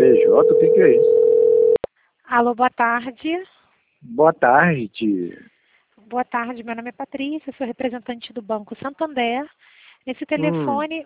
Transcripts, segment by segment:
CNPJ? O que é isso? Alô, boa tarde. Boa tarde. Boa tarde, meu nome é Patrícia, sou representante do Banco Santander. Nesse Hum, telefone,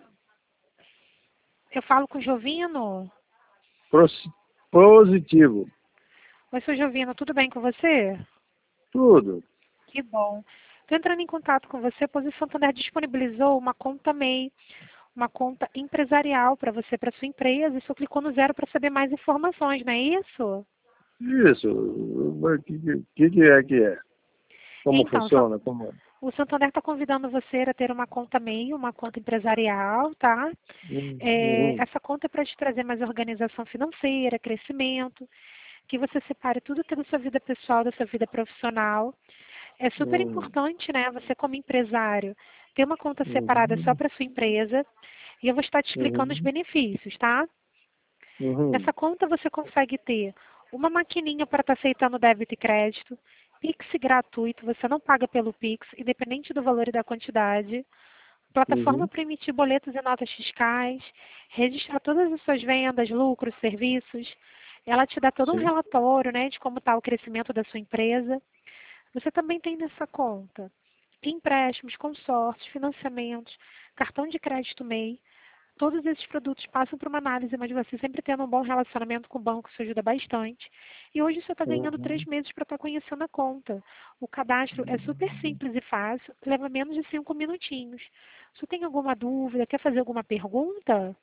eu falo com o Jovino. pros- Positivo. Oi, seu Jovino, tudo bem com você? Tudo. Que bom. Estou entrando em contato com você, pois o Santander disponibilizou uma conta MEI, uma conta empresarial para você, para sua empresa, e só clicou no zero para saber mais informações, não é isso? Isso. O que é que é? Como Então, funciona? Como... o Santander está convidando você a ter uma conta MEI, uma conta empresarial, tá? Uhum. Essa conta é para te trazer mais organização financeira, crescimento, que você separe tudo que é da sua vida pessoal, da sua vida profissional. É super Uhum. importante, né? Você como empresário ter uma conta separada só Uhum. para sua empresa. E eu vou estar te explicando os Uhum. benefícios, tá? Uhum. Nessa conta você consegue ter uma maquininha para estar aceitando débito e crédito, Pix gratuito, você não paga pelo Pix, independente do valor e da quantidade. Plataforma Uhum. para emitir boletos e notas fiscais, registrar todas as suas vendas, lucros, serviços. Ela te dá todo um Sim. relatório, né, de como está o crescimento da sua empresa. Você também tem nessa conta empréstimos, consórcios, financiamentos, cartão de crédito MEI. Todos esses produtos passam por uma análise, mas você sempre tendo um bom relacionamento com o banco, isso ajuda bastante. E hoje você está ganhando 3 Uhum. meses para estar conhecendo a conta. O cadastro é super simples e fácil, leva menos de 5 minutinhos. Se tem alguma dúvida, quer fazer alguma pergunta?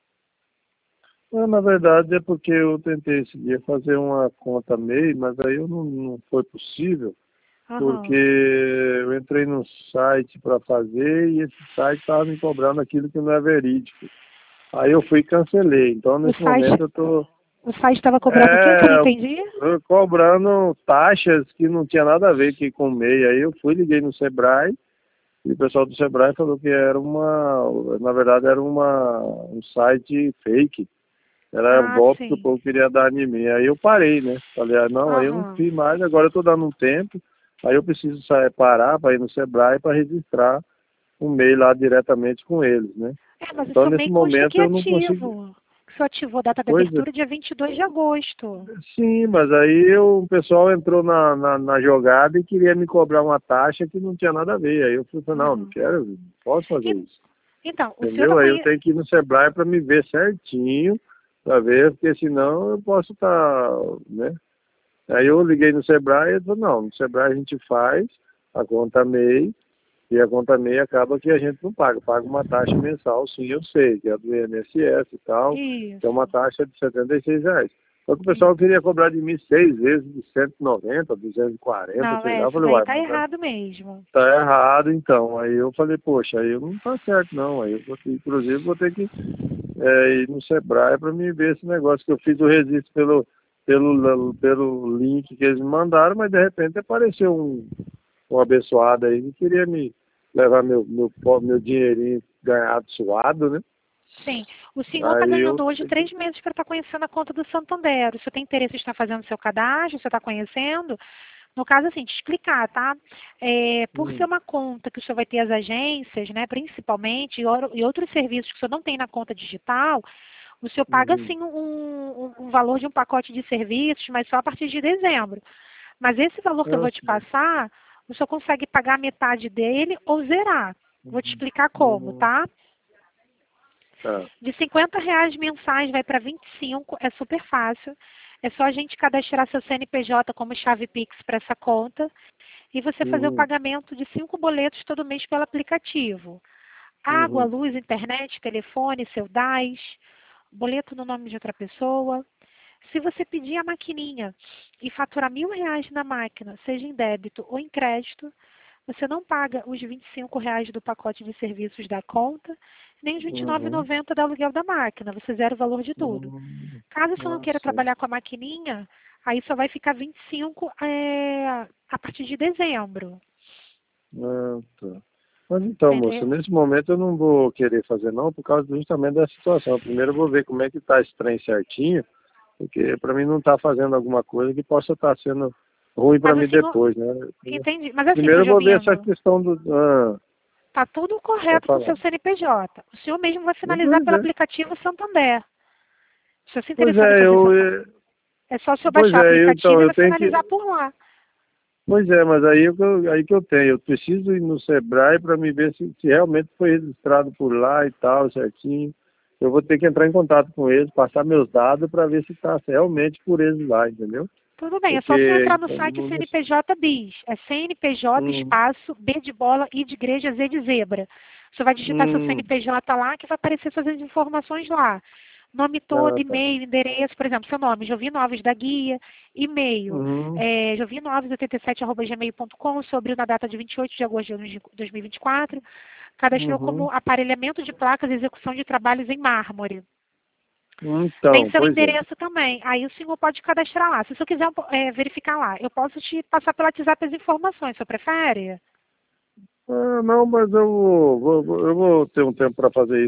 Na verdade é porque eu tentei esse dia fazer uma conta MEI, mas aí eu não foi possível, porque Aham. eu entrei no site para fazer e esse site estava me cobrando aquilo que não é verídico. Aí eu fui e cancelei. Então, O nesse site momento, eu estou o site estava cobrando o quê que eu não entendi? cobrando taxas que não tinha nada a ver aqui com o MEI. Aí eu fui, liguei no Sebrae, e o pessoal do Sebrae falou que na verdade, era um site fake. Era um Ah, golpe que o sim. povo queria dar em mim. Aí eu parei, né? Falei, não, aí eu não Aham. fiz mais, agora eu estou dando um tempo. Aí eu preciso parar para ir no Sebrae para registrar um MEI lá diretamente com eles, né? Mas o Então, seu nesse MEI consta momento, que é eu não consigo. ativo. O senhor ativou a data de Coisa. abertura dia 22 de agosto. Sim, mas aí o pessoal entrou na jogada e queria me cobrar uma taxa que não tinha nada a ver. Aí eu falei, não Aham. quero, não posso fazer E- isso. Então, o senhor está Entendeu? Aí eu tenho que ir no Sebrae para me ver certinho, para ver, porque senão eu posso estar, né? Aí eu liguei no Sebrae e ele falou, não, no Sebrae a gente faz a conta MEI, e a conta MEI acaba que a gente não paga uma taxa mensal, sim, eu sei, que é do INSS e tal, que é uma Isso, taxa de R$ 76. Só que o pessoal isso. queria cobrar de mim 6 vezes de 190, 240, Não, sei lá. Eu essa falei, daí uai, tá mas errado mesmo. tá errado então. Aí eu falei, poxa, aí não tá certo não. Aí eu inclusive vou ter que ir no Sebrae para me ver esse negócio que eu fiz o registro pelo link que eles me mandaram, mas de repente apareceu um abençoado aí que queria me levar meu dinheirinho ganhado suado, né? Sim. O senhor está Aí eu ganhando hoje 3 meses para estar conhecendo a conta do Santander. O senhor tem interesse em estar fazendo seu cadastro? O senhor está conhecendo? No caso, assim, te explicar, tá? Por ser hum, uma conta que o senhor vai ter as agências, né, principalmente, e outros serviços que o senhor não tem na conta digital, o senhor paga, uhum, sim, um valor de um pacote de serviços, mas só a partir de dezembro. Mas esse valor que eu ah, vou te sim, passar, o senhor consegue pagar metade dele ou zerar. Vou te uhum, explicar como, uhum, tá? tá, De R$ 50 mensais vai para 25, é super fácil. É só a gente cadastrar seu CNPJ como chave Pix para essa conta e você fazer o uhum, pagamento de 5 boletos todo mês pelo aplicativo. Água, uhum, luz, internet, telefone, seu DAS, boleto no nome de outra pessoa. Se você pedir a maquininha e faturar R$ 1.000 na máquina, seja em débito ou em crédito, você não paga os R$ 25 do pacote de serviços da conta, nem os uhum, 29,90 do aluguel da máquina. Você zera o valor de tudo. Caso você não queira sim. trabalhar com a maquininha, aí só vai ficar 25 a partir de dezembro. Ah, tá. Mas então, moça, Entendeu? nesse momento eu não vou querer fazer não, por causa justamente da situação. Primeiro eu vou ver como é que tá esse trem certinho, porque para mim não tá fazendo alguma coisa que possa estar sendo ruim para Mas o mim senhor, depois, né? entende? Mas assim, Primeiro seu eu vou ver essa Jovino, questão do... Ah, tá tudo pode correto com o falar. seu CNPJ. O senhor mesmo vai finalizar Pois pelo é. aplicativo Santander. Se você se Pois interessar é, em fazer é só o senhor pois baixar o é, aplicativo e eu você tenho que, analisar por lá. pois é, mas aí que eu tenho, eu preciso ir no Sebrae para me ver se realmente foi registrado por lá e tal, certinho. Eu vou ter que entrar em contato com eles, passar meus dados para ver se está realmente por eles lá, entendeu? Tudo bem, é só você Porque entrar no site CNPJ BIS. É CNPJ hum, espaço B de bola, I de igreja, Z de zebra. Você vai digitar seu hum, CNPJ lá que vai aparecer suas informações lá. Nome todo, ah, tá. e-mail, endereço, por exemplo, seu nome, Jovino Alves da Guia, e-mail, Uhum, jovinoalves87@gmail.com, sobre na data de 28 de agosto de 2024. Cadastrou como uhum. aparelhamento de placas e execução de trabalhos em mármore. Tem Então, seu pois é. endereço também. Aí o senhor pode cadastrar lá. Se o senhor quiser verificar lá, eu posso te passar pelo WhatsApp as informações. O senhor prefere? Ah, não, mas eu vou ter um tempo para fazer